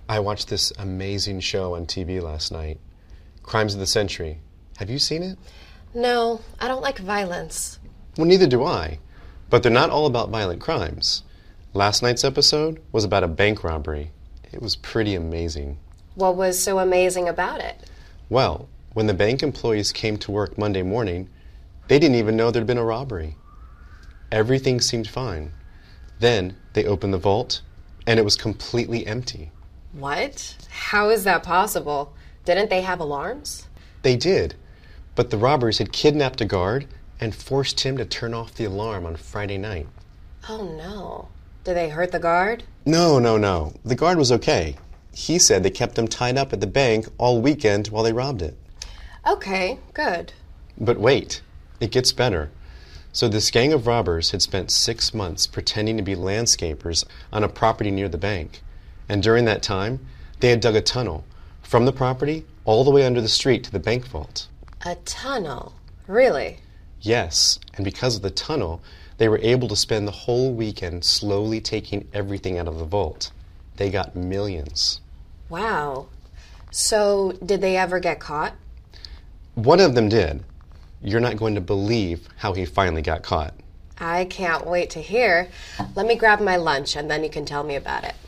I watched this amazing show on TV last night, Crimes of the Century. Have you seen it? No, I don't like violence. Well, neither do I. But they're not all about violent crimes. Last night's episode was about a bank robbery. It was pretty amazing. What was so amazing about it? Well, when the bank employees came to work Monday morning, they didn't even know there'd been a robbery. Everything seemed fine. Then they opened the vault, and it was completely empty. What? How is that possible? Didn't they have alarms? They did, but the robbers had kidnapped a guard and forced him to turn off the alarm on Friday night. Oh no. Did they hurt the guard? No. The guard was okay. He said they kept him tied up at the bank all weekend while they robbed it. Okay, good. But wait, it gets better. So this gang of robbers had spent 6 months pretending to be landscapers on a property near the bank. And during that time, they had dug a tunnel from the property all the way under the street to the bank vault. A tunnel? Really? Yes, and because of the tunnel, they were able to spend the whole weekend slowly taking everything out of the vault. They got millions. Wow. So, did they ever get caught? One of them did. You're not going to believe how he finally got caught. I can't wait to hear. Let me grab my lunch and then you can tell me about it.